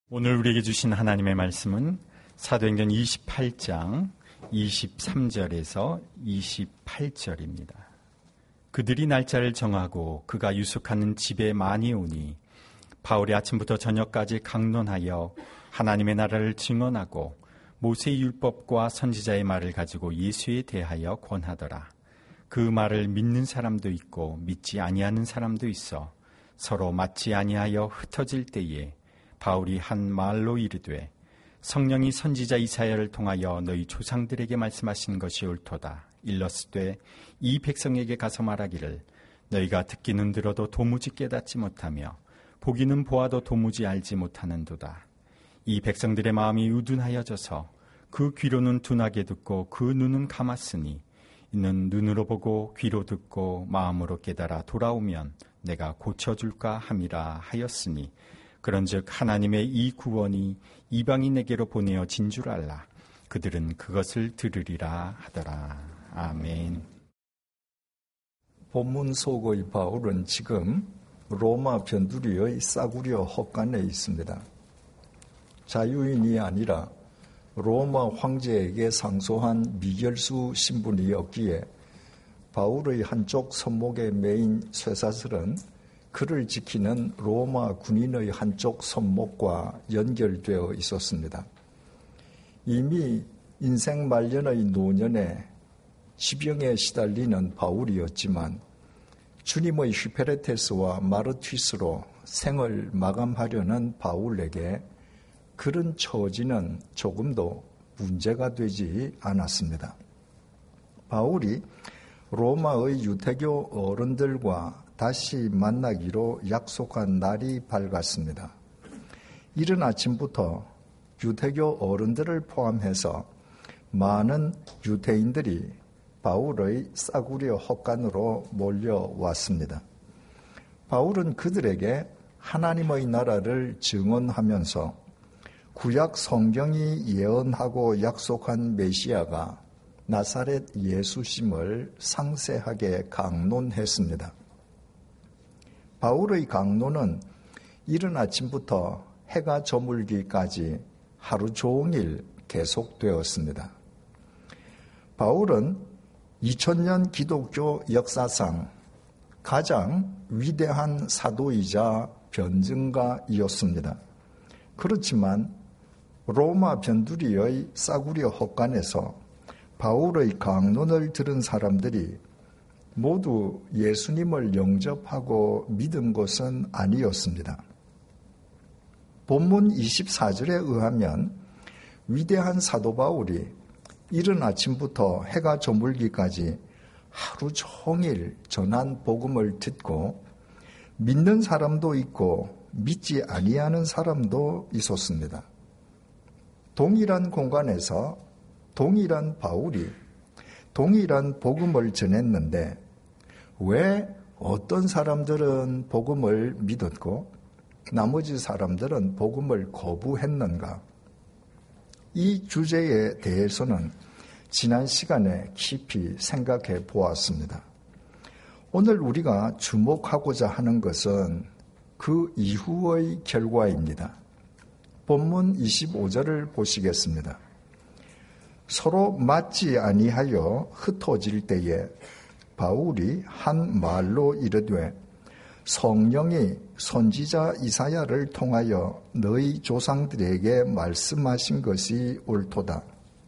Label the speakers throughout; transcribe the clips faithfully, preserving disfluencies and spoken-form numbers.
Speaker 1: 오늘 우리에게 주신 하나님의 말씀은 사도행전 이십팔 장 이십삼 절에서 이십팔 절입니다. 그들이 날짜를 정하고 그가 유숙하는 집에 많이 오니 바울이 아침부터 저녁까지 강론하여 하나님의 나라를 증언하고 모세의 율법과 선지자의 말을 가지고 예수에 대하여 권하더라. 그 말을 믿는 사람도 있고 믿지 아니하는 사람도 있어 서로 맞지 아니하여 흩어질 때에 바울이 한 말로 이르되 성령이 선지자 이사야를 통하여 너희 조상들에게 말씀하신 것이 옳도다. 일렀으되 이 백성에게 가서 말하기를 너희가 듣기는 들어도 도무지 깨닫지 못하며 보기는 보아도 도무지 알지 못하는도다. 이 백성들의 마음이 우둔하여져서 그 귀로는 둔하게 듣고 그 눈은 감았으니 이는 눈으로 보고 귀로 듣고 마음으로 깨달아 돌아오면 내가 고쳐줄까 함이라 하였으니 그런즉 하나님의 이 구원이 이방인에게로 보내어진 줄 알라. 그들은 그것을 들으리라 하더라. 아멘.
Speaker 2: 본문 속의 바울은 지금 로마 변두리의 싸구려 헛간에 있습니다. 자유인이 아니라 로마 황제에게 상소한 미결수 신분이었기에 바울의 한쪽 손목에 매인 쇠사슬은 그를 지키는 로마 군인의 한쪽 손목과 연결되어 있었습니다. 이미 인생 말년의 노년에 지병에 시달리는 바울이었지만 주님의 휘페레테스와 마르튀스로 생을 마감하려는 바울에게 그런 처지는 조금도 문제가 되지 않았습니다. 바울이 로마의 유대교 어른들과 다시 만나기로 약속한 날이 밝았습니다. 이른 아침부터 유대교 어른들을 포함해서 많은 유대인들이 바울의 싸구려 헛간으로 몰려왔습니다. 바울은 그들에게 하나님의 나라를 증언하면서 구약 성경이 예언하고 약속한 메시아가 나사렛 예수심을 상세하게 강론했습니다. 바울의 강론은 이른 아침부터 해가 저물기까지 하루 종일 계속되었습니다. 바울은 이천 년 기독교 역사상 가장 위대한 사도이자 변증가이었습니다. 그렇지만 로마 변두리의 싸구려 헛간에서 바울의 강론을 들은 사람들이 모두 예수님을 영접하고 믿은 것은 아니었습니다. 본문 이십사 절에 의하면 위대한 사도 바울이 이른 아침부터 해가 저물기까지 하루 종일 전한 복음을 듣고 믿는 사람도 있고 믿지 아니하는 사람도 있었습니다. 동일한 공간에서 동일한 바울이 동일한 복음을 전했는데 왜 어떤 사람들은 복음을 믿었고 나머지 사람들은 복음을 거부했는가? 이 주제에 대해서는 지난 시간에 깊이 생각해 보았습니다. 오늘 우리가 주목하고자 하는 것은 그 이후의 결과입니다. 본문 이십오 절을 보시겠습니다. 서로 맞지 아니하여 흩어질 때에 바울이 한 말로 이르되 성령이 선지자 이사야를 통하여 너희 조상들에게 말씀하신 것이 옳도다.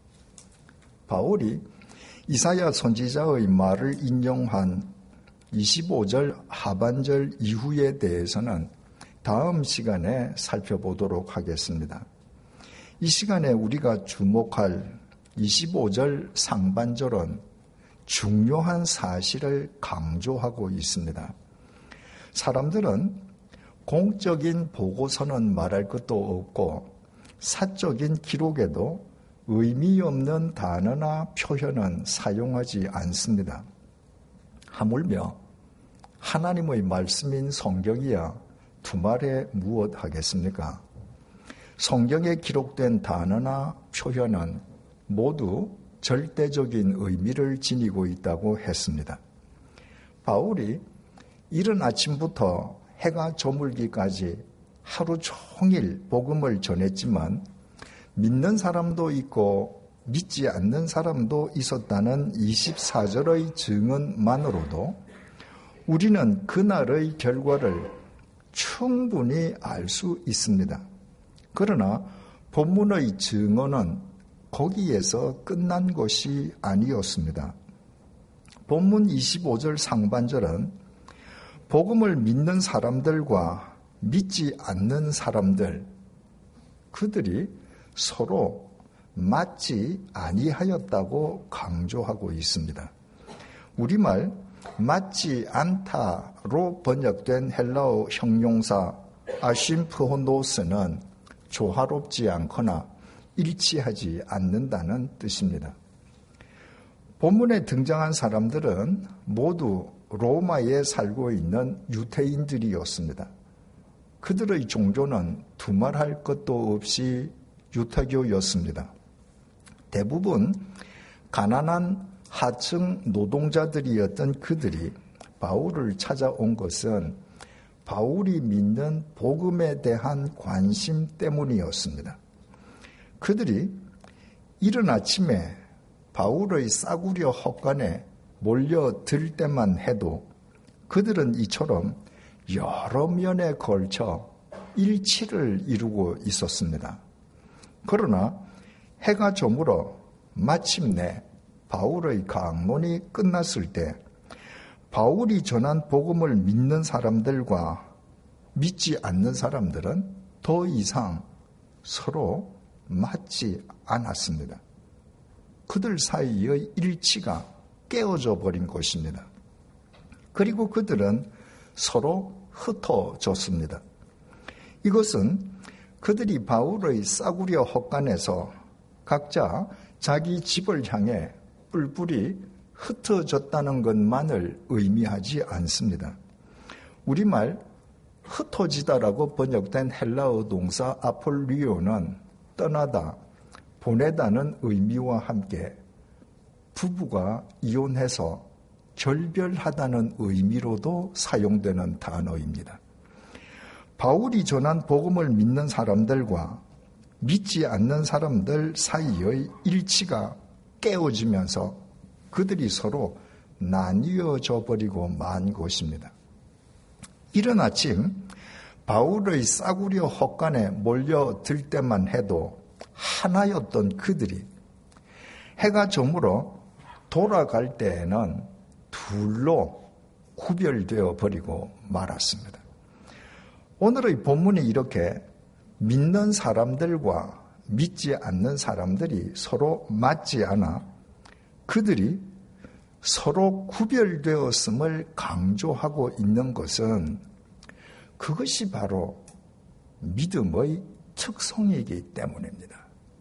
Speaker 2: 바울이 이사야 선지자의 말을 인용한 이십오 절 하반절 이후에 대해서는 다음 시간에 살펴보도록 하겠습니다. 이 시간에 우리가 주목할 이십오 절 상반절은 중요한 사실을 강조하고 있습니다. 사람들은 공적인 보고서는 말할 것도 없고 사적인 기록에도 의미 없는 단어나 표현은 사용하지 않습니다. 하물며 하나님의 말씀인 성경이야 두말에 무엇 하겠습니까? 성경에 기록된 단어나 표현은 모두 절대적인 의미를 지니고 있다고 했습니다. 바울이 이른 아침부터 해가 저물기까지 하루 종일 복음을 전했지만 믿는 사람도 있고 믿지 않는 사람도 있었다는 이십사 절의 증언만으로도 우리는 그날의 결과를 충분히 알 수 있습니다. 그러나 본문의 증언은 거기에서 끝난 것이 아니었습니다. 본문 이십오 절 상반절은 복음을 믿는 사람들과 믿지 않는 사람들, 그들이 서로 맞지 아니하였다고 강조하고 있습니다. 우리말 맞지 않다로 번역된 헬라어 형용사 아심프호노스는 조화롭지 않거나 일치하지 않는다는 뜻입니다. 본문에 등장한 사람들은 모두 로마에 살고 있는 유대인들이었습니다. 그들의 종교는 두말할 것도 없이 유태교였습니다. 대부분 가난한 하층 노동자들이었던 그들이 바울을 찾아온 것은 바울이 믿는 복음에 대한 관심 때문이었습니다. 그들이 이른 아침에 바울의 싸구려 헛간에 몰려들 때만 해도 그들은 이처럼 여러 면에 걸쳐 일치를 이루고 있었습니다. 그러나 해가 저물어 마침내 바울의 강론이 끝났을 때 바울이 전한 복음을 믿는 사람들과 믿지 않는 사람들은 더 이상 서로 맞지 않았습니다. 그들 사이의 일치가 깨어져 버린 것입니다. 그리고 그들은 서로 흩어졌습니다. 이것은 그들이 바울의 싸구려 헛간에서 각자 자기 집을 향해 뿔뿔이 흩어졌다는 것만을 의미하지 않습니다. 우리말 흩어지다라고 번역된 헬라어 동사 아폴리오는 떠나다, 보내다는 의미와 함께 부부가 이혼해서 결별하다는 의미로도 사용되는 단어입니다. 바울이 전한 복음을 믿는 사람들과 믿지 않는 사람들 사이의 일치가 깨어지면서 그들이 서로 나뉘어져 버리고 만 것입니다. 이른 아침 바울의 싸구려 헛간에 몰려들 때만 해도 하나였던 그들이 해가 저물어 돌아갈 때에는 둘로 구별되어 버리고 말았습니다. 오늘의 본문이 이렇게 믿는 사람들과 믿지 않는 사람들이 서로 맞지 않아 그들이 서로 구별되었음을 강조하고 있는 것은 그것이 바로 믿음의 특성이기 때문입니다.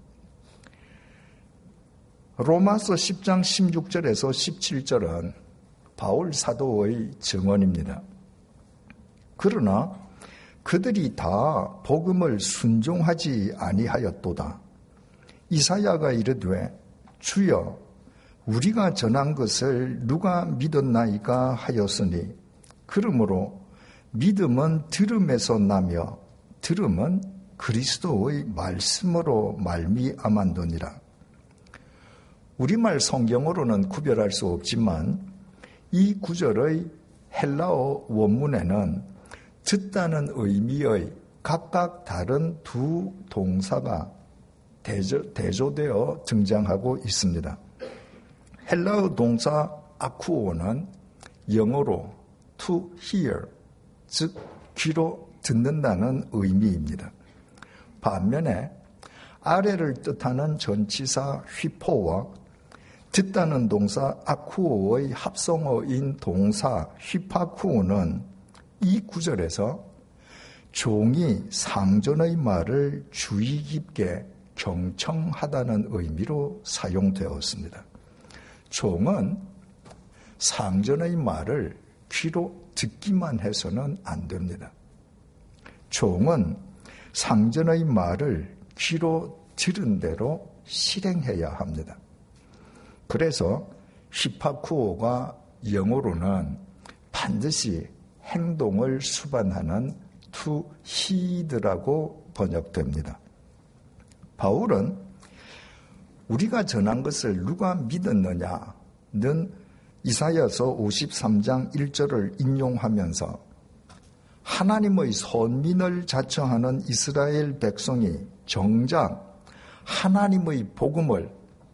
Speaker 2: 로마서 십 장 십육 절에서 십칠 절은 바울 사도의 증언입니다. 그러나 그들이 다 복음을 순종하지 아니하였도다. 이사야가 이르되 주여 우리가 전한 것을 누가 믿었나이까 하였으니 그러므로 믿음은 들음에서 나며 들음은 그리스도의 말씀으로 말미암았느니라. 우리말 성경으로는 구별할 수 없지만 이 구절의 헬라어 원문에는 듣다는 의미의 각각 다른 두 동사가 대조, 대조되어 등장하고 있습니다. 헬라어 동사 아쿠오는 영어로 to hear, 즉 귀로 듣는다는 의미입니다. 반면에 아래를 뜻하는 전치사 휘포와 듣다는 동사 아쿠오의 합성어인 동사 휘파쿠오는 이 구절에서 종이 상전의 말을 주의 깊게 경청하다는 의미로 사용되었습니다. 종은 상전의 말을 귀로 듣기만 해서는 안 됩니다. 종은 상전의 말을 귀로 들은 대로 실행해야 합니다. 그래서 휘파쿠오가 영어로는 반드시 행동을 수반하는 to heed라고 번역됩니다. 바울은 우리가 전한 것을 누가 믿었느냐는 이사야서 오십삼 장 일 절을 인용하면서 하나님의 선민을 자처하는 이스라엘 백성이 정작 하나님의 복음을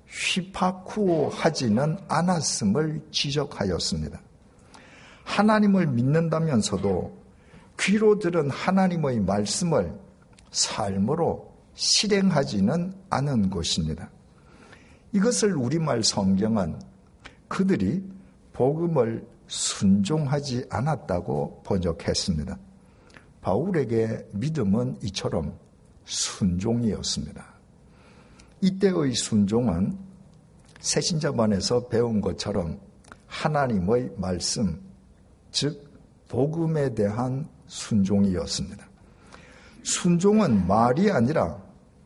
Speaker 2: 휘파쿠하지는 않았음을 지적하였습니다. 하나님을 믿는다면서도 귀로 들은 하나님의 말씀을 삶으로 실행하지는 않은 것입니다. 이것을 우리말 성경은 그들이 복음을 순종하지 않았다고 번역했습니다. 바울에게 믿음은 이처럼 순종이었습니다. 이때의 순종은 새신자반에서 배운 것처럼 하나님의 말씀, 즉 복음에 대한 순종이었습니다. 순종은 말이 아니라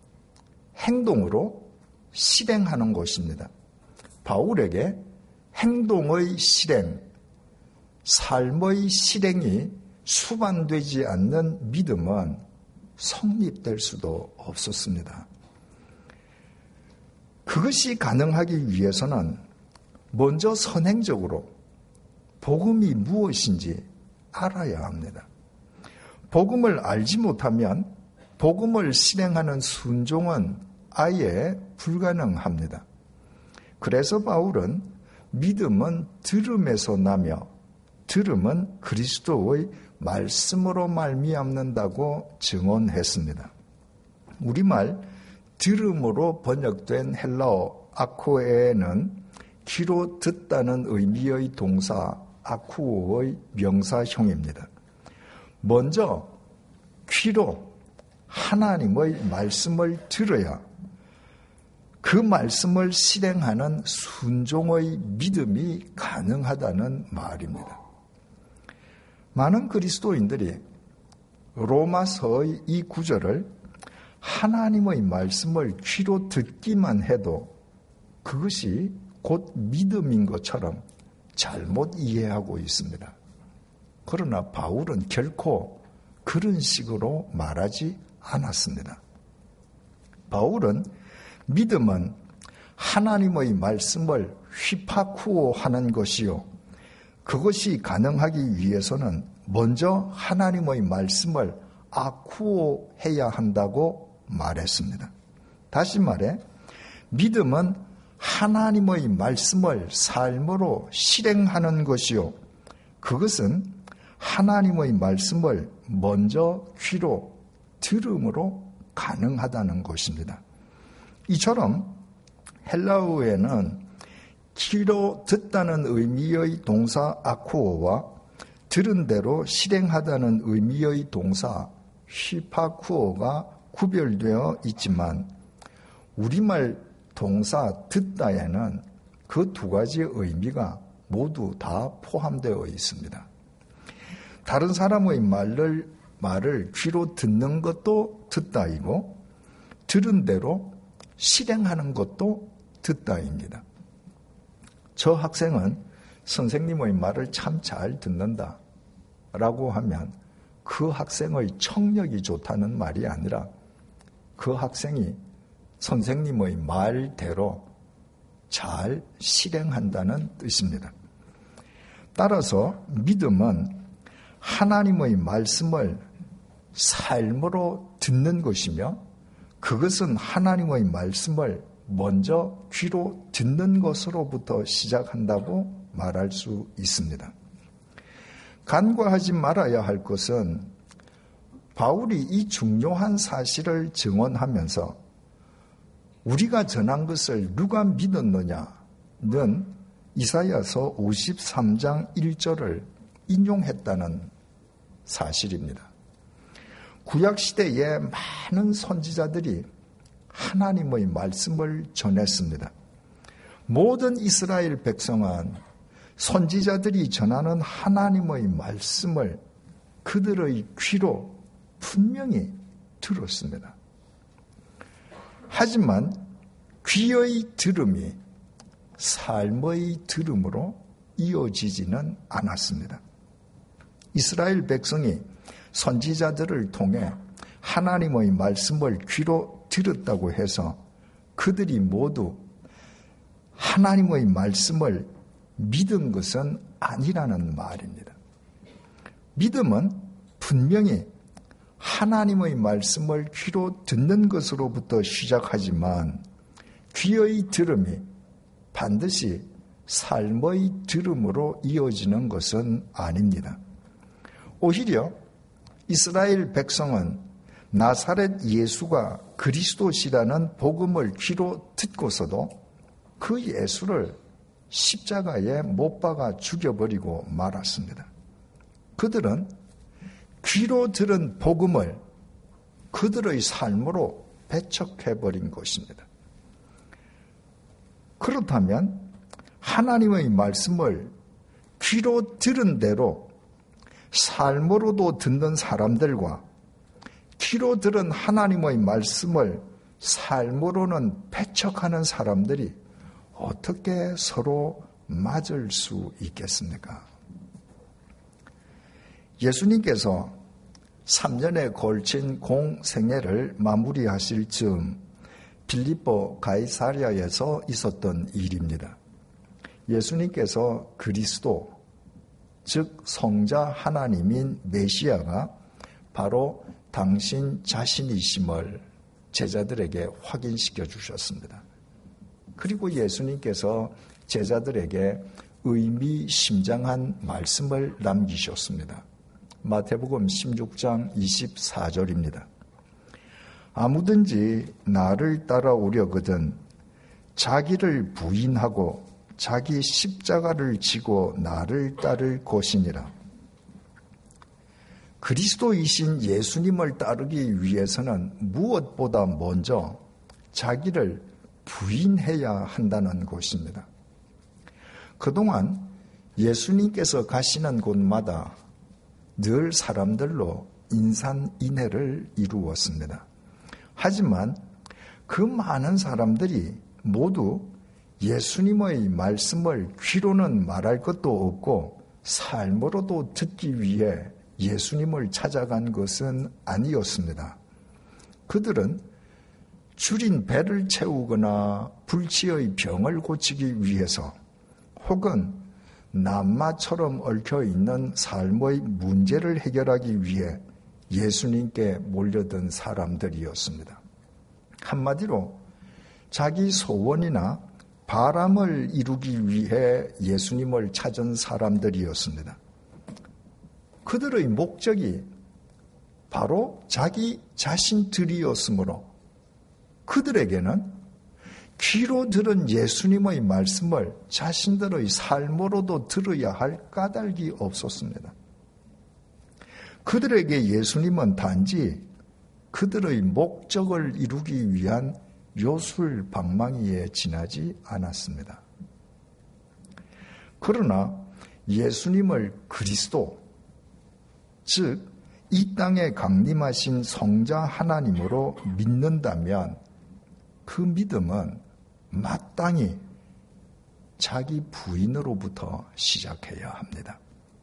Speaker 2: 행동으로 실행하는 것입니다. 바울에게 행동의 실행, 삶의 실행이 수반되지 않는 믿음은 성립될 수도 없었습니다. 그것이 가능하기 위해서는 먼저 선행적으로 복음이 무엇인지 알아야 합니다. 복음을 알지 못하면 복음을 실행하는 순종은 아예 불가능합니다. 그래서 바울은 믿음은 들음에서 나며 들음은 그리스도의 말씀으로 말미암는다고 증언했습니다. 우리말 들음으로 번역된 헬라어 아코에는 귀로 듣다는 의미의 동사 아쿠오의 명사형입니다. 먼저 귀로 하나님의 말씀을 들어야 그 말씀을 실행하는 순종의 믿음이 가능하다는 말입니다. 많은 그리스도인들이 로마서의 이 구절을 하나님의 말씀을 귀로 듣기만 해도 그것이 곧 믿음인 것처럼 잘못 이해하고 있습니다. 그러나 바울은 결코 그런 식으로 말하지 않았습니다. 바울은 믿음은 하나님의 말씀을 휘파쿠오 하는 것이요. 그것이 가능하기 위해서는 먼저 하나님의 말씀을 아쿠오 해야 한다고 말했습니다. 다시 말해 믿음은 하나님의 말씀을 삶으로 실행하는 것이요. 그것은 하나님의 말씀을 먼저 귀로 들음으로 가능하다는 것입니다. 이처럼 헬라어에는 귀로 듣다는 의미의 동사 아쿠오와 들은 대로 실행하다는 의미의 동사 휘파쿠오가 구별되어 있지만 우리말 동사 듣다에는 그 두 가지의 의미가 모두 다 포함되어 있습니다. 다른 사람의 말을, 말을 귀로 듣는 것도 듣다이고 들은 대로 실행하는 것도 듣다입니다. 저 학생은 선생님의 말을 참 잘 듣는다 라고 하면 그 학생의 청력이 좋다는 말이 아니라 그 학생이 선생님의 말대로 잘 실행한다는 뜻입니다. 따라서 믿음은 하나님의 말씀을 삶으로 듣는 것이며 그것은 하나님의 말씀을 먼저 귀로 듣는 것으로부터 시작한다고 말할 수 있습니다. 간과하지 말아야 할 것은 바울이 이 중요한 사실을 증언하면서 우리가 전한 것을 누가 믿었느냐는 이사야서 오십삼 장 일 절을 인용했다는 사실입니다. 구약시대에 많은 선지자들이 하나님의 말씀을 전했습니다. 모든 이스라엘 백성은 선지자들이 전하는 하나님의 말씀을 그들의 귀로 분명히 들었습니다. 하지만 귀의 들음이 삶의 들음으로 이어지지는 않았습니다. 이스라엘 백성이 선지자들을 통해 하나님의 말씀을 귀로 들었다고 해서 그들이 모두 하나님의 말씀을 믿은 것은 아니라는 말입니다. 믿음은 분명히 하나님의 말씀을 귀로 듣는 것으로부터 시작하지만 귀의 들음이 반드시 삶의 들음으로 이어지는 것은 아닙니다. 오히려 이스라엘 백성은 나사렛 예수가 그리스도시라는 복음을 귀로 듣고서도 그 예수를 십자가에 못 박아 죽여버리고 말았습니다. 그들은 귀로 들은 복음을 그들의 삶으로 배척해버린 것입니다. 그렇다면 하나님의 말씀을 귀로 들은 대로 삶으로도 듣는 사람들과 귀로 들은 하나님의 말씀을 삶으로는 배척하는 사람들이 어떻게 서로 맞을 수 있겠습니까? 예수님께서 삼 년에 걸친 공생애를 마무리하실 즈음 빌립보 가이사랴에서 있었던 일입니다. 예수님께서 그리스도, 즉 성자 하나님인 메시아가 바로 당신 자신이심을 제자들에게 확인시켜 주셨습니다. 그리고 예수님께서 제자들에게 의미심장한 말씀을 남기셨습니다. 마태복음 십육 장 이십사 절입니다. 아무든지 나를 따라오려거든 자기를 부인하고 자기 십자가를 지고 나를 따를 것이니라. 그리스도이신 예수님을 따르기 위해서는 무엇보다 먼저 자기를 부인해야 한다는 것입니다. 그동안 예수님께서 가시는 곳마다 늘 사람들로 인산인해를 이루었습니다. 하지만 그 많은 사람들이 모두 예수님의 말씀을 귀로는 말할 것도 없고 삶으로도 듣기 위해 예수님을 찾아간 것은 아니었습니다. 그들은 줄인 배를 채우거나 불치의 병을 고치기 위해서 혹은 남마처럼 얽혀있는 삶의 문제를 해결하기 위해 예수님께 몰려든 사람들이었습니다. 한마디로 자기 소원이나 바람을 이루기 위해 예수님을 찾은 사람들이었습니다. 그들의 목적이 바로 자기 자신들이었으므로 그들에게는 귀로 들은 예수님의 말씀을 자신들의 삶으로도 들어야 할 까닭이 없었습니다. 그들에게 예수님은 단지 그들의 목적을 이루기 위한 요술방망이에 지나지 않았습니다. 그러나 예수님을 그리스도, 즉 이 땅에 강림하신 성자 하나님으로 믿는다면 그 믿음은 마땅히 자기 부인으로부터 시작해야 합니다.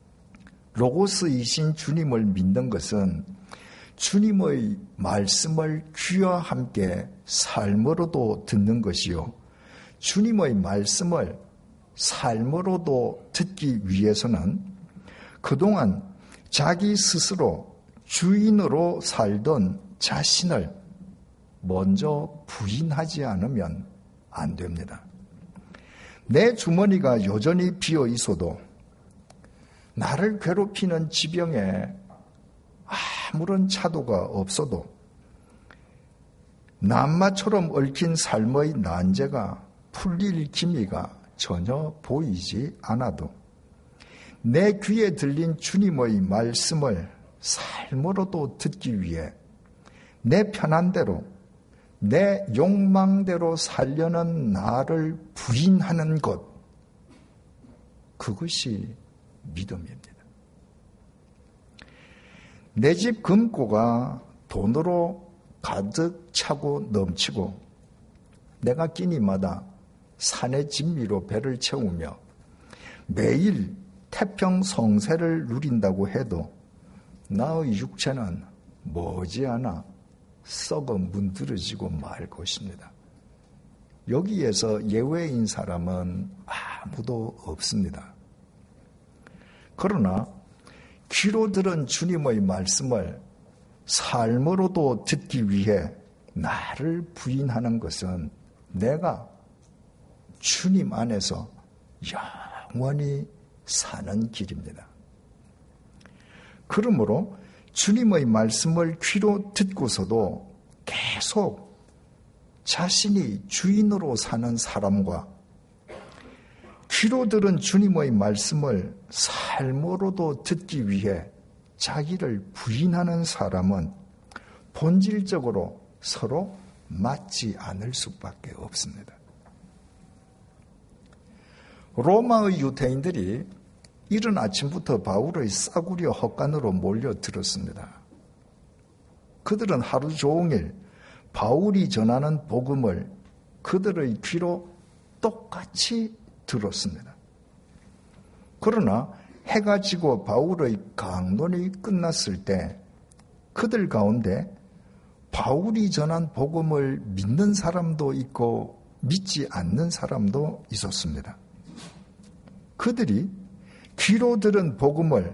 Speaker 2: 로고스이신 주님을 믿는 것은 주님의 말씀을 귀와 함께 삶으로도 듣는 것이요, 주님의 말씀을 삶으로도 듣기 위해서는 그동안 자기 스스로 주인으로 살던 자신을 먼저 부인하지 않으면 안 됩니다. 내 주머니가 여전히 비어 있어도 나를 괴롭히는 지병에 아무런 차도가 없어도 남마처럼 얽힌 삶의 난제가 풀릴 기미가 전혀 보이지 않아도 내 귀에 들린 주님의 말씀을 삶으로도 듣기 위해 내 편한 대로 내 욕망대로 살려는 나를 부인하는 것, 그것이 믿음입니다. 내 집 금고가 돈으로 가득 차고 넘치고 내가 끼니마다 산의 진미로 배를 채우며 매일 태평성세를 누린다고 해도 나의 육체는 머지않아 썩어 문드러지고 말 것입니다. 여기에서 예외인 사람은 아무도 없습니다. 그러나 귀로 들은 주님의 말씀을 삶으로도 듣기 위해 나를 부인하는 것은 내가 주님 안에서 영원히 사는 길입니다. 그러므로 주님의 말씀을 귀로 듣고서도 계속 자신이 주인으로 사는 사람과 귀로 들은 주님의 말씀을 삶으로도 듣기 위해 자기를 부인하는 사람은 본질적으로 서로 맞지 않을 수밖에 없습니다. 로마의 유대인들이 이른 아침부터 바울의 싸구려 헛간으로 몰려들었습니다. 그들은 하루 종일 바울이 전하는 복음을 그들의 귀로 똑같이 들었습니다. 그러나 해가 지고 바울의 강론이 끝났을 때 그들 가운데 바울이 전한 복음을 믿는 사람도 있고 믿지 않는 사람도 있었습니다. 그들이 귀로 들은 복음을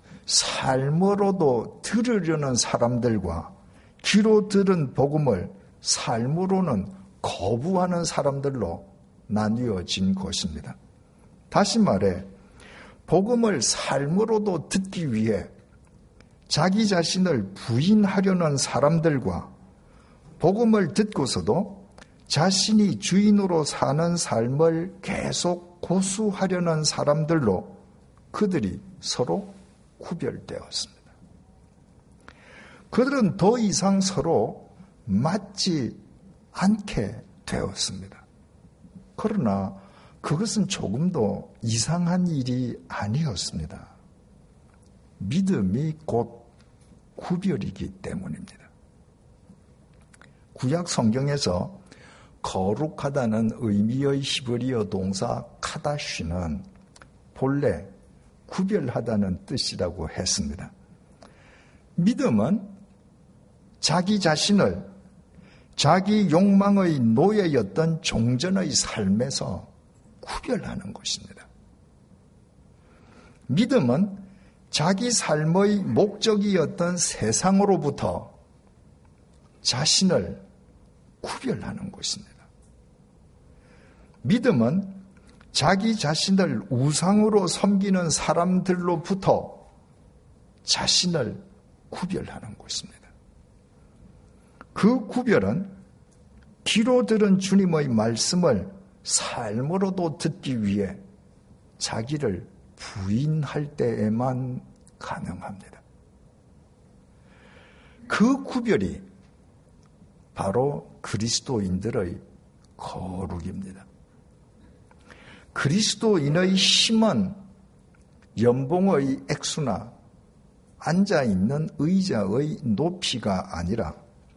Speaker 2: 삶으로도 들으려는 사람들과 귀로 들은 복음을 삶으로는 거부하는 사람들로 나뉘어진 것입니다. 다시 말해 복음을 삶으로도 듣기 위해 자기 자신을 부인하려는 사람들과 복음을 듣고서도 자신이 주인으로 사는 삶을 계속 고수하려는 사람들로 그들이 서로 구별되었습니다. 그들은 더 이상 서로 맞지 않게 되었습니다. 그러나 그것은 조금도 이상한 일이 아니었습니다. 믿음이 곧 구별이기 때문입니다. 구약 성경에서 거룩하다는 의미의 히브리어 동사 카다쉬는 본래 구별하다는 뜻이라고 했습니다. 믿음은 자기 자신을 자기 욕망의 노예였던 종전의 삶에서 구별하는 것입니다. 믿음은 자기 삶의 목적이었던 세상으로부터 자신을 구별하는 것입니다. 믿음은 자기 자신을 우상으로 섬기는 사람들로부터 자신을 구별하는 것입니다. 그 구별은 귀로 들은 주님의 말씀을 삶으로도 듣기 위해 자기를 부인할 때에만 가능합니다. 그 구별이 바로 그리스도인들의 거룩입니다. 그리스도인의 힘은 연봉의 액수나 앉아있는 의자의 높이가 아니라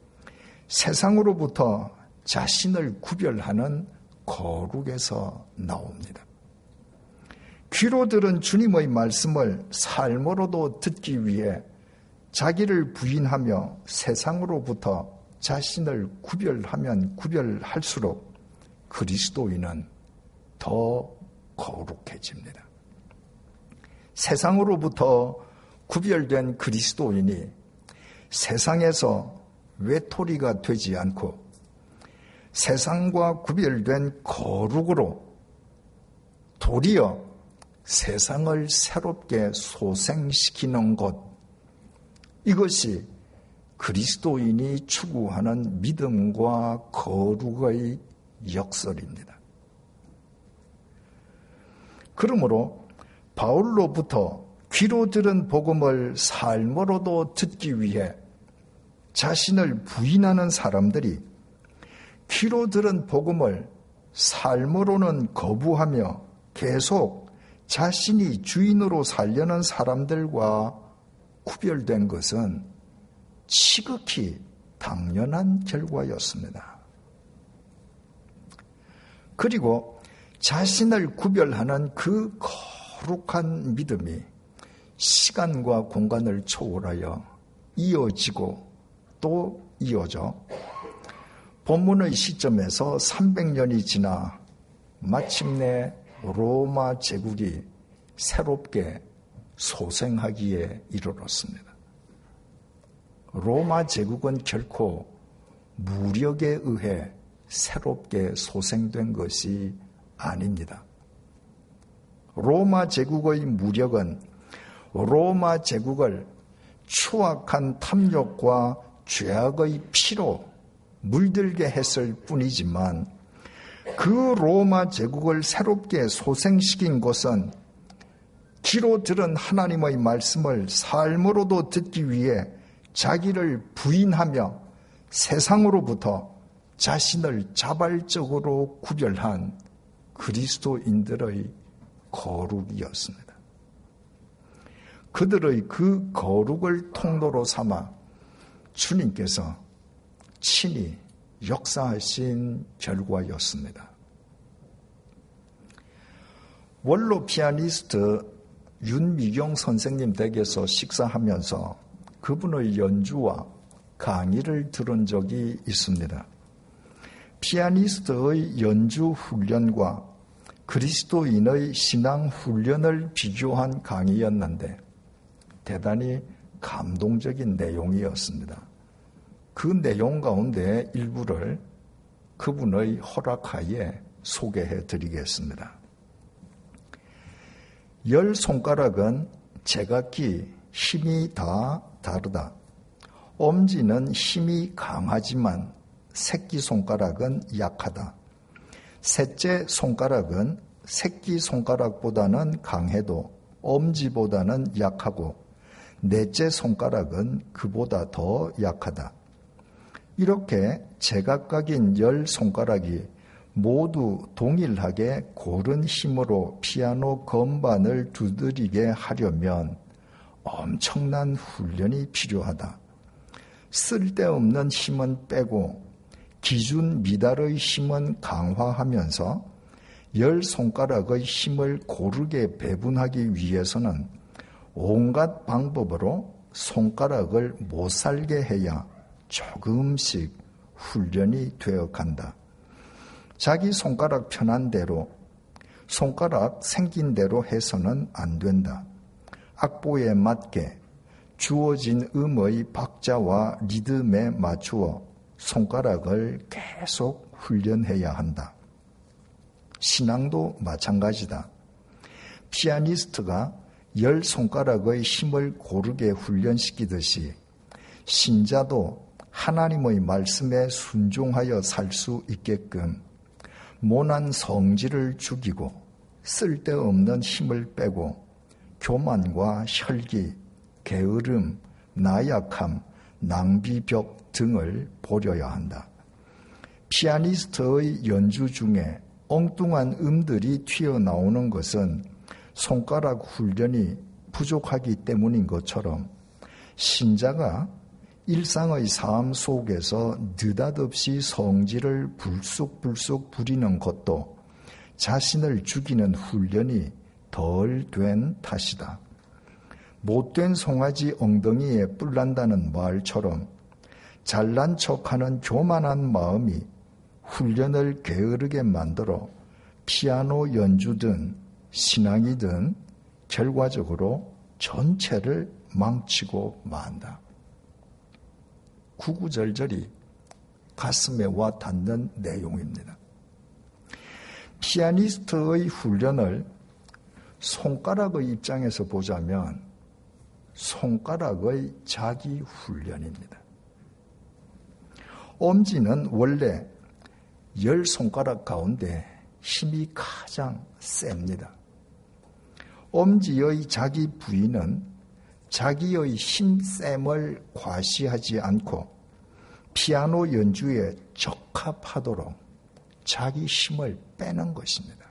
Speaker 2: 세상으로부터 자신을 구별하는 거룩에서 나옵니다. 귀로 들은 주님의 말씀을 삶으로도 듣기 위해 자기를 부인하며 세상으로부터 자신을 구별하면 구별할수록 그리스도인은 더 거룩해집니다. 세상으로부터 구별된 그리스도인이 세상에서 외톨이가 되지 않고 세상과 구별된 거룩으로 도리어 세상을 새롭게 소생시키는 것, 이것이 그리스도인이 추구하는 믿음과 거룩의 역설입니다. 그러므로 바울로부터 귀로 들은 복음을 삶으로도 듣기 위해 자신을 부인하는 사람들이 귀로 들은 복음을 삶으로는 거부하며 계속 자신이 주인으로 살려는 사람들과 구별된 것은 지극히 당연한 결과였습니다. 그리고 자신을 구별하는 그 거룩한 믿음이 시간과 공간을 초월하여 이어지고 또 이어져 본문의 시점에서 삼백 년이 지나 마침내 로마 제국이 새롭게 소생하기에 이르렀습니다. 로마 제국은 결코 무력에 의해 새롭게 소생된 것이 아닙니다. 로마 제국의 무력은 로마 제국을 추악한 탐욕과 죄악의 피로 물들게 했을 뿐이지만 그 로마 제국을 새롭게 소생시킨 것은 귀로 들은 하나님의 말씀을 삶으로도 듣기 위해 자기를 부인하며 세상으로부터 자신을 자발적으로 구별한 그리스도인들의 거룩이었습니다. 그들의 그 거룩을 통로로 삼아 주님께서 친히 역사하신 결과였습니다. 원로 피아니스트 윤미경 선생님 댁에서 식사하면서 그분의 연주와 강의를 들은 적이 있습니다. 피아니스트의 연주 훈련과 그리스도인의 신앙 훈련을 비교한 강의였는데 대단히 감동적인 내용이었습니다. 그 내용 가운데 일부를 그분의 허락하에 소개해 드리겠습니다. 열 손가락은 제각기 힘이 다 다르다. 엄지는 힘이 강하지만 새끼손가락은 약하다. 셋째 손가락은 새끼손가락보다는 강해도 엄지보다는 약하고 넷째 손가락은 그보다 더 약하다. 이렇게 제각각인 열 손가락이 모두 동일하게 고른 힘으로 피아노 건반을 두드리게 하려면 엄청난 훈련이 필요하다. 쓸데없는 힘은 빼고 기준 미달의 힘은 강화하면서 열 손가락의 힘을 고르게 배분하기 위해서는 온갖 방법으로 손가락을 못 살게 해야 조금씩 훈련이 되어간다. 자기 손가락 편한 대로, 손가락 생긴 대로 해서는 안 된다. 악보에 맞게 주어진 음의 박자와 리듬에 맞추어 손가락을 계속 훈련해야 한다. 신앙도 마찬가지다. 피아니스트가 열 손가락의 힘을 고르게 훈련시키듯이 신자도 하나님의 말씀에 순종하여 살 수 있게끔 모난 성질을 죽이고 쓸데없는 힘을 빼고 교만과 혈기, 게으름, 나약함, 낭비벽 등을 버려야 한다. 피아니스트의 연주 중에 엉뚱한 음들이 튀어나오는 것은 손가락 훈련이 부족하기 때문인 것처럼 신자가 일상의 삶 속에서 느닷없이 성질을 불쑥불쑥 부리는 것도 자신을 죽이는 훈련이 덜 된 탓이다. 못된 송아지 엉덩이에 뿔난다는 말처럼 잘난 척하는 교만한 마음이 훈련을 게으르게 만들어 피아노 연주든 신앙이든 결과적으로 전체를 망치고 만다. 구구절절이 가슴에 와 닿는 내용입니다. 피아니스트의 훈련을 손가락의 입장에서 보자면 손가락의 자기 훈련입니다. 엄지는 원래 열 손가락 가운데 힘이 가장 셉니다. 엄지의 자기 부위는 자기의 힘셈을 과시하지 않고 피아노 연주에 적합하도록 자기 힘을 빼는 것입니다.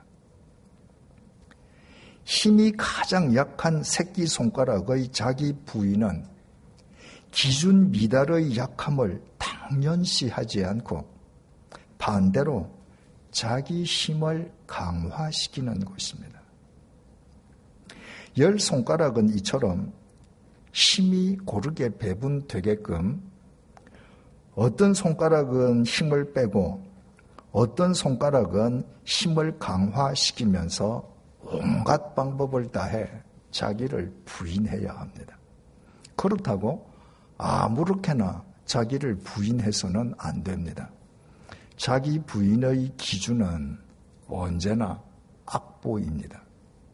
Speaker 2: 힘이 가장 약한 새끼손가락의 자기 부위는 기준 미달의 약함을 당연시하지 않고 반대로 자기 힘을 강화시키는 것입니다. 열 손가락은 이처럼 힘이 고르게 배분되게끔 어떤 손가락은 힘을 빼고 어떤 손가락은 힘을 강화시키면서 온갖 방법을 다해 자기를 부인해야 합니다. 그렇다고 아무렇게나 자기를 부인해서는 안 됩니다. 자기 부인의 기준은 언제나 악보입니다.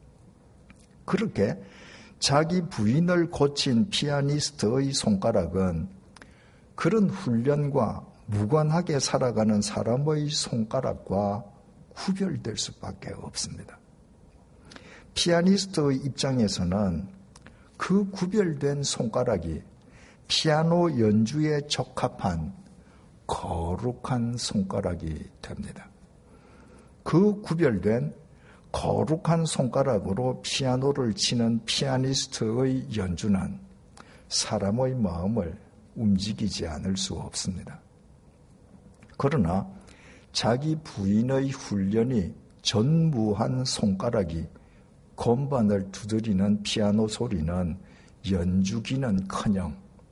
Speaker 2: 그렇게 자기 부인을 고친 피아니스트의 손가락은 그런 훈련과 무관하게 살아가는 사람의 손가락과 구별될 수밖에 없습니다. 피아니스트의 입장에서는 그 구별된 손가락이 피아노 연주에 적합한 거룩한 손가락이 됩니다. 그 구별된 거룩한 손가락으로 피아노를 치는 피아니스트의 연주는 사람의 마음을 움직이지 않을 수 없습니다. 그러나 자기 부인의 훈련이 전무한 손가락이 건반을 두드리는 피아노 소리는 연주기는커녕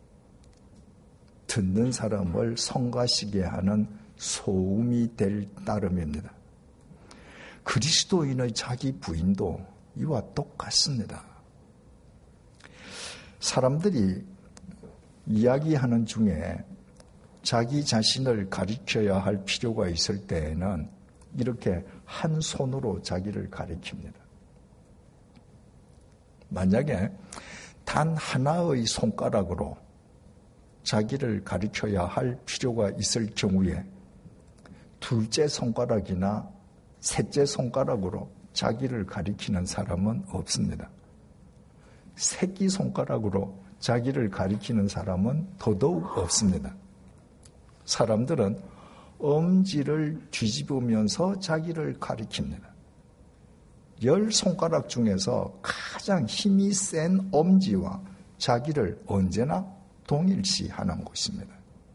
Speaker 2: 듣는 사람을 성가시게 하는 소음이 될 따름입니다. 그리스도인의 자기 부인도 이와 똑같습니다. 사람들이 이야기하는 중에 자기 자신을 가리켜야 할 필요가 있을 때에는 이렇게 한 손으로 자기를 가리킵니다. 만약에 단 하나의 손가락으로 자기를 가리켜야 할 필요가 있을 경우에 둘째 손가락이나 셋째 손가락으로 자기를 가리키는 사람은 없습니다. 새끼 손가락으로 자기를 가리키는 사람은 더더욱 없습니다. 사람들은 엄지를 뒤집으면서 자기를 가리킵니다. 열 손가락 중에서 가장 힘이 센 엄지와 자기를 언제나 동일시하는 것입니다.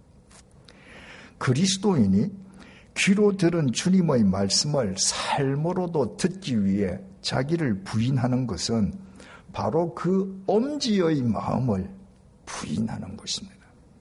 Speaker 2: 그리스도인이 귀로 들은 주님의 말씀을 삶으로도 듣기 위해 자기를 부인하는 것은 바로 그 엄지의 마음을 부인하는 것입니다.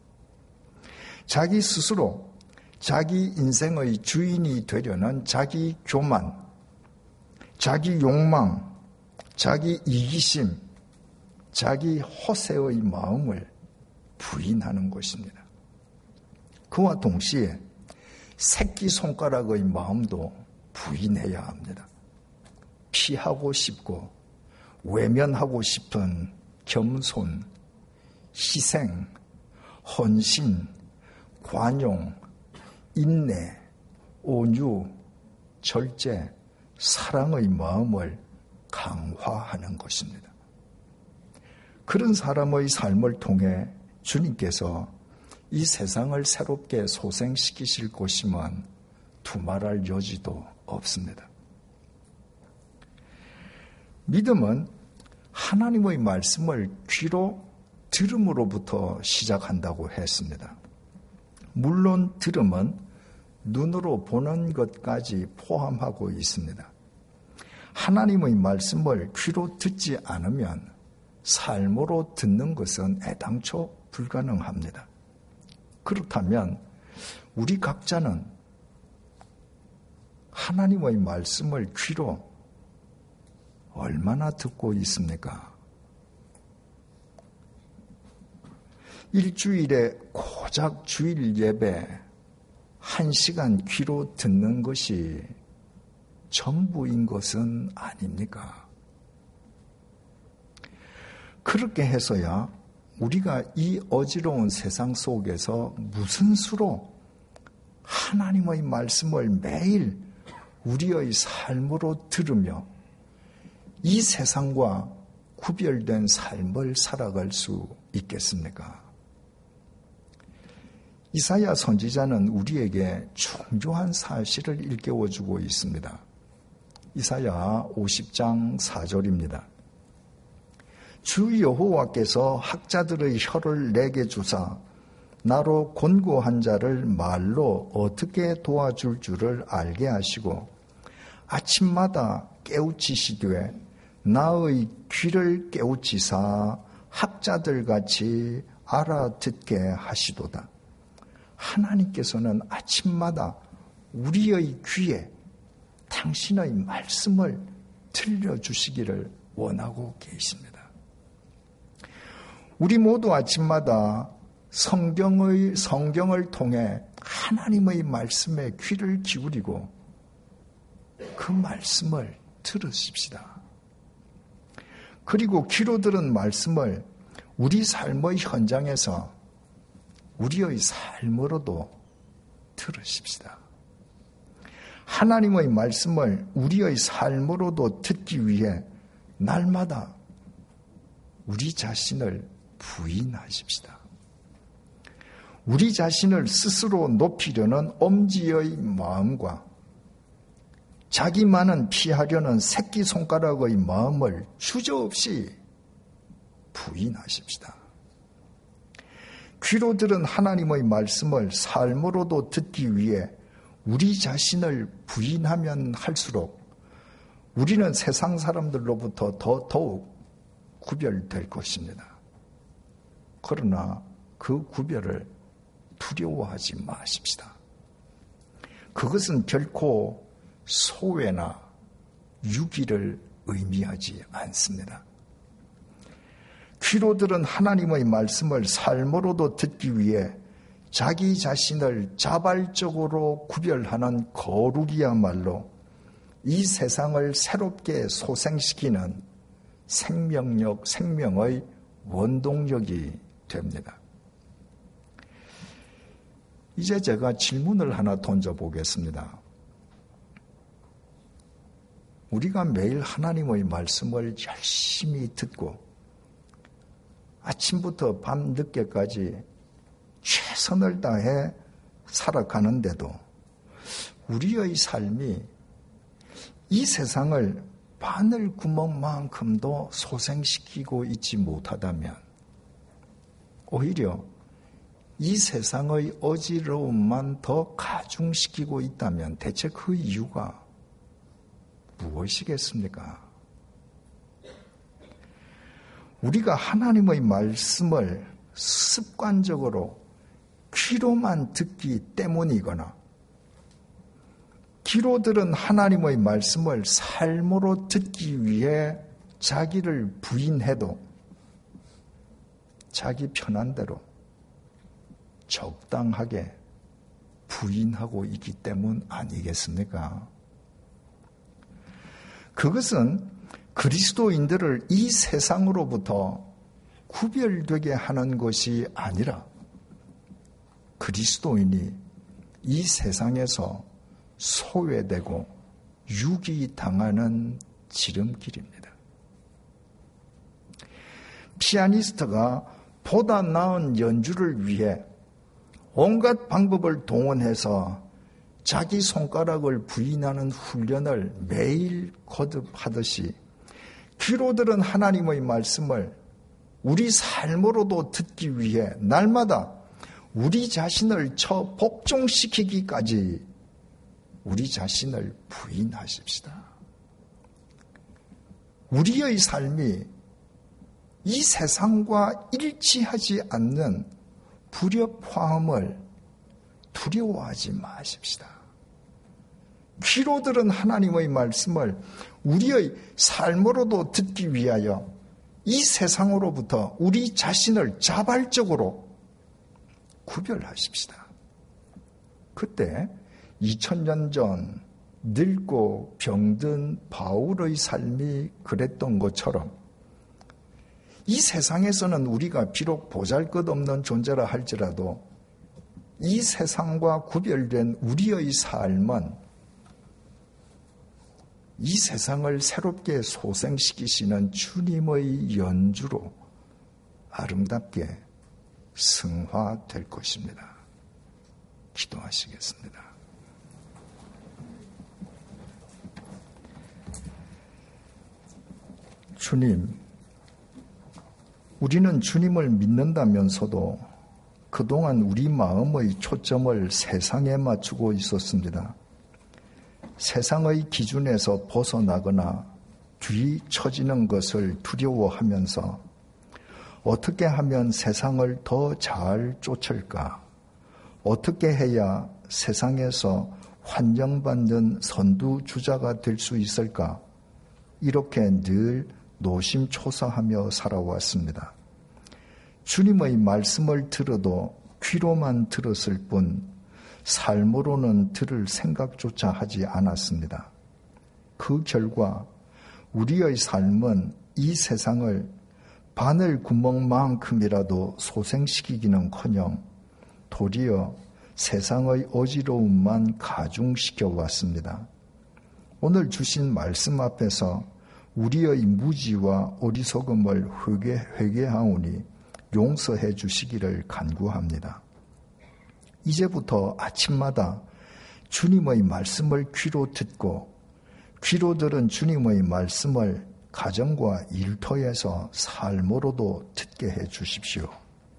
Speaker 2: 자기 스스로 자기 인생의 주인이 되려는 자기 교만, 자기 욕망, 자기 이기심, 자기 허세의 마음을 부인하는 것입니다. 그와 동시에 새끼손가락의 마음도 부인해야 합니다. 피하고 싶고 외면하고 싶은 겸손, 희생, 헌신, 관용, 인내, 온유, 절제, 사랑의 마음을 강화하는 것입니다. 그런 사람의 삶을 통해 주님께서 이 세상을 새롭게 소생시키실 것이면 두말할 여지도 없습니다. 믿음은 하나님의 말씀을 귀로 들음으로부터 시작한다고 했습니다. 물론 들음은 눈으로 보는 것까지 포함하고 있습니다. 하나님의 말씀을 귀로 듣지 않으면 삶으로 듣는 것은 애당초 불가능합니다. 그렇다면 우리 각자는 하나님의 말씀을 귀로 얼마나 듣고 있습니까? 일주일에 고작 주일 예배 한 시간 귀로 듣는 것이 전부인 것은 아닙니까? 그렇게 해서야 우리가 이 어지러운 세상 속에서 무슨 수로 하나님의 말씀을 매일 우리의 삶으로 들으며 이 세상과 구별된 삶을 살아갈 수 있겠습니까? 이사야 선지자는 우리에게 중요한 사실을 일깨워주고 있습니다. 이사야 오십 장 사 절입니다. 주 여호와께서 학자들의 혀를 내게 주사 나로 곤고한 자를 말로 어떻게 도와줄 줄을 알게 하시고 아침마다 깨우치시되 나의 귀를 깨우치사 학자들같이 알아듣게 하시도다. 하나님께서는 아침마다 우리의 귀에 당신의 말씀을 들려주시기를 원하고 계십니다. 우리 모두 아침마다 성경의, 성경을 통해 하나님의 말씀에 귀를 기울이고 그 말씀을 들으십시다. 그리고 귀로 들은 말씀을 우리 삶의 현장에서 우리의 삶으로도 들으십시다. 하나님의 말씀을 우리의 삶으로도 듣기 위해 날마다 우리 자신을 부인하십시다. 우리 자신을 스스로 높이려는 엄지의 마음과 자기만은 피하려는 새끼손가락의 마음을 주저없이 부인하십시다. 귀로 들은 하나님의 말씀을 삶으로도 듣기 위해 우리 자신을 부인하면 할수록 우리는 세상 사람들로부터 더 더욱 구별될 것입니다. 그러나 그 구별을 두려워하지 마십시다. 그것은 결코 소외나 유기를 의미하지 않습니다. 귀로 들은 하나님의 말씀을 삶으로도 듣기 위해 자기 자신을 자발적으로 구별하는 거룩이야말로 이 세상을 새롭게 소생시키는 생명력, 생명의 원동력이 됩니다. 이제 제가 질문을 하나 던져보겠습니다. 우리가 매일 하나님의 말씀을 열심히 듣고 아침부터 밤 늦게까지 최선을 다해 살아가는데도 우리의 삶이 이 세상을 바늘 구멍만큼도 소생시키고 있지 못하다면 오히려 이 세상의 어지러움만 더 가중시키고 있다면 대체 그 이유가 무엇이겠습니까? 우리가 하나님의 말씀을 습관적으로 귀로만 듣기 때문이거나 귀로 들은 하나님의 말씀을 삶으로 듣기 위해 자기를 부인해도 자기 편한 대로 적당하게 부인하고 있기 때문 아니겠습니까? 그것은 그리스도인들을 이 세상으로부터 구별되게 하는 것이 아니라 그리스도인이 이 세상에서 소외되고 유기당하는 지름길입니다. 피아니스트가 보다 나은 연주를 위해 온갖 방법을 동원해서 자기 손가락을 부인하는 훈련을 매일 거듭하듯이 귀로 들은 하나님의 말씀을 우리 삶으로도 듣기 위해 날마다 우리 자신을 처 복종시키기까지 우리 자신을 부인하십시다. 우리의 삶이 이 세상과 일치하지 않는 불협화음을 두려워하지 마십시다. 귀로 들은 하나님의 말씀을 우리의 삶으로도 듣기 위하여 이 세상으로부터 우리 자신을 자발적으로 구별하십시다. 그때 이천 년 전 늙고 병든 바울의 삶이 그랬던 것처럼 이 세상에서는 우리가 비록 보잘것없는 존재라 할지라도 이 세상과 구별된 우리의 삶은 이 세상을 새롭게 소생시키시는 주님의 연주로 아름답게 승화될 것입니다. 기도하시겠습니다. 주님, 우리는 주님을 믿는다면서도 그동안 우리 마음의 초점을 세상에 맞추고 있었습니다. 세상의 기준에서 벗어나거나 뒤처지는 것을 두려워하면서 어떻게 하면 세상을 더 잘 쫓을까? 어떻게 해야 세상에서 환영받는 선두주자가 될 수 있을까? 이렇게 늘 노심초사하며 살아왔습니다. 주님의 말씀을 들어도 귀로만 들었을 뿐 삶으로는 들을 생각조차 하지 않았습니다. 그 결과 우리의 삶은 이 세상을 바늘 구멍만큼이라도 소생시키기는커녕 도리어 세상의 어지러움만 가중시켜 왔습니다. 오늘 주신 말씀 앞에서 우리의 무지와 어리석음을 회개, 회개하오니 용서해 주시기를 간구합니다. 이제부터 아침마다 주님의 말씀을 귀로 듣고 귀로 들은 주님의 말씀을 가정과 일터에서 삶으로도 듣게 해 주십시오.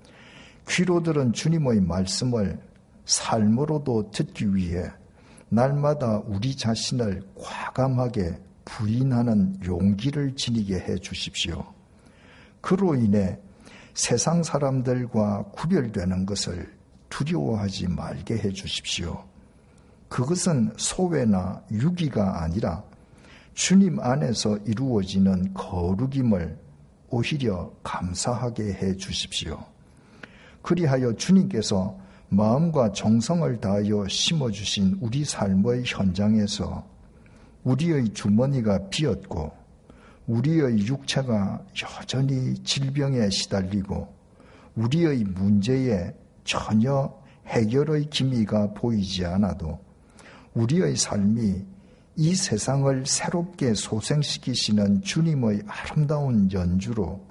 Speaker 2: 귀로 들은 주님의 말씀을 삶으로도 듣기 위해 날마다 우리 자신을 과감하게 부인하는 용기를 지니게 해 주십시오. 그로 인해 세상 사람들과 구별되는 것을 두려워하지 말게 해 주십시오. 그것은 소외나 유기가 아니라 주님 안에서 이루어지는 거룩임을 오히려 감사하게 해 주십시오. 그리하여 주님께서 마음과 정성을 다하여 심어주신 우리 삶의 현장에서 우리의 주머니가 비었고 우리의 육체가 여전히 질병에 시달리고 우리의 문제에 전혀 해결의 기미가 보이지 않아도 우리의 삶이 이 세상을 새롭게 소생시키시는 주님의 아름다운 연주로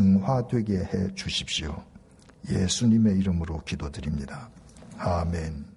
Speaker 2: 승화되게 해 주십시오. 예수님의 이름으로 기도드립니다. 아멘.